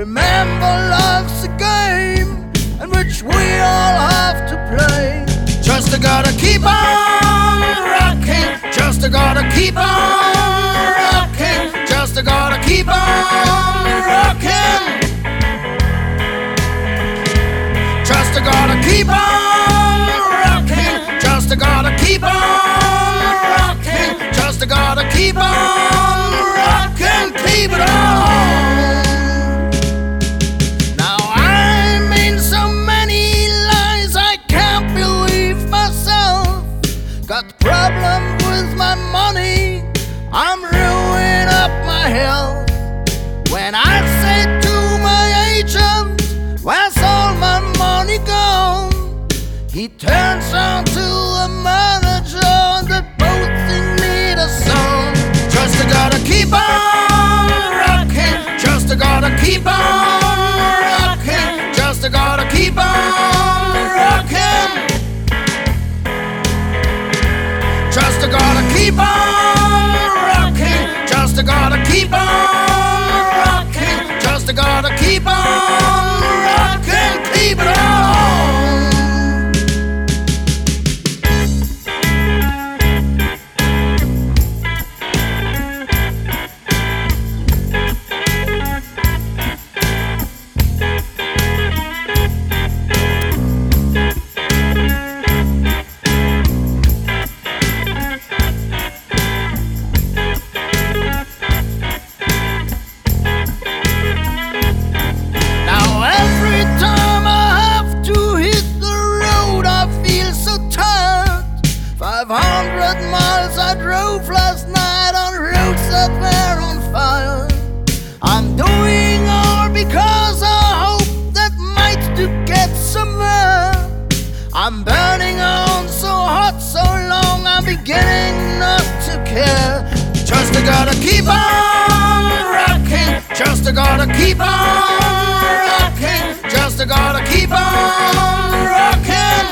Remember, life's a game in which we all have to play. Just gotta keep on rocking. Just gotta keep on rocking. Just gotta keep on rocking. Just gotta keep on rocking. Just gotta keep on rocking. Just gotta keep on rocking. Keep it on. Now I'm in so many lies I can't believe myself. Got problem with my money, I'm ruining up my health. When I say to my agent, where's all my money gone? He turns on to a manager and they both sing me the song. Just gotta keep on rocking. Just gotta keep on rocking. Just gotta keep on rocking. Just gotta keep on rocking. Just gotta keep on rocking. Just gotta keep on rocking. Keep it on. I drove last night on roads that were on fire. I'm doing all because I hope that might to get somewhere. I'm burning on so hot, so long, I'm beginning not to care. Just gotta keep on rocking. Just gotta keep on rocking. Just gotta keep on rocking.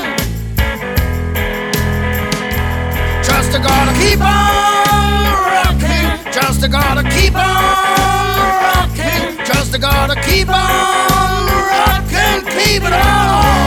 Just gotta keep on rocking. Just gotta keep on rocking. Just gotta keep on rocking. Keep it on.